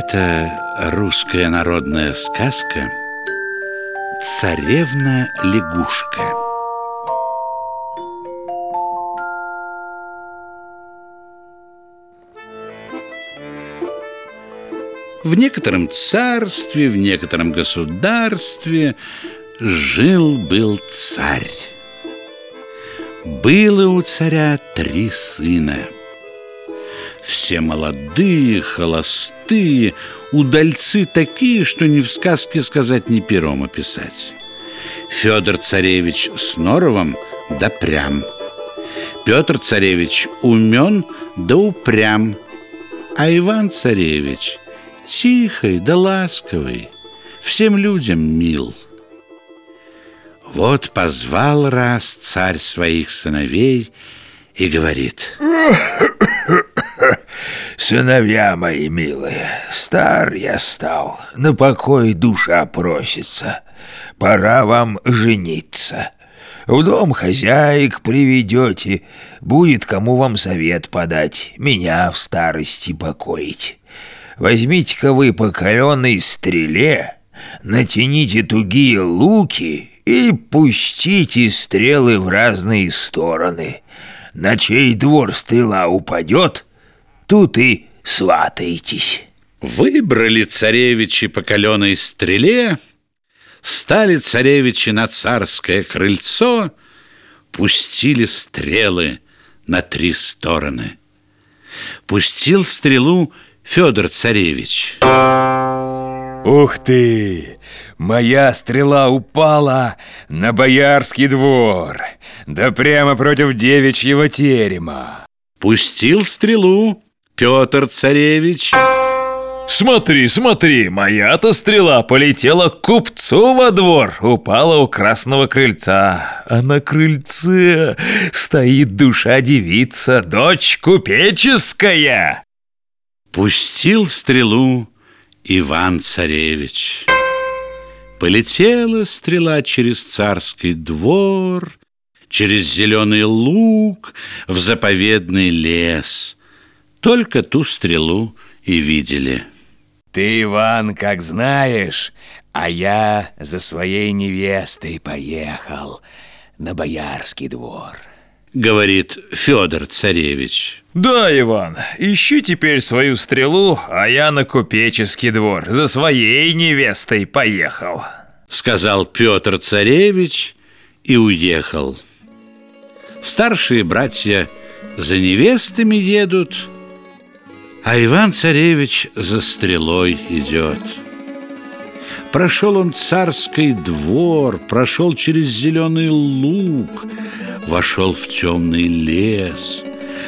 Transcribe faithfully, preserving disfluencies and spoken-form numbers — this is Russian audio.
Это русская народная сказка «Царевна-лягушка». В некотором царстве, в некотором государстве жил-был царь. Было у царя три сына. Все молодые, холостые, удальцы такие, что ни в сказке сказать, ни пером описать. Федор царевич с норовом да прям, Петр царевич умен да упрям, а Иван царевич тихий да ласковый, всем людям мил. Вот позвал раз царь своих сыновей и говорит: «Сыновья мои милые, стар я стал, на покой душа просится. Пора вам жениться. В дом хозяек приведете, будет кому вам совет подать, меня в старости покоить. Возьмите-ка вы по каленой стреле, натяните тугие луки и пустите стрелы в разные стороны. На чей двор стрела упадет, тут и сватаетесь». Выбрали царевичи по каленой стреле, стали царевичи на царское крыльцо, пустили стрелы на три стороны. Пустил стрелу Федор царевич. Ух ты! Моя стрела упала на боярский двор, да прямо против девичьего терема. Пустил стрелу Петр царевич. Смотри, смотри, моя-то стрела полетела к купцу во двор, упала у красного крыльца, а на крыльце стоит душа-девица, дочь купеческая. Пустил стрелу Иван царевич. Полетела стрела через царский двор, через зеленый луг, в заповедный лес. Только ту стрелу и видели. Ты, Иван, как знаешь, а я за своей невестой поехал на боярский двор, говорит Федор царевич. Да, Иван, ищи теперь свою стрелу, а я на купеческий двор за своей невестой поехал, сказал Петр царевич и уехал. Старшие братья за невестами едут, а Иван царевич за стрелой идет. Прошел он царский двор, прошел через зеленый луг, вошел в темный лес,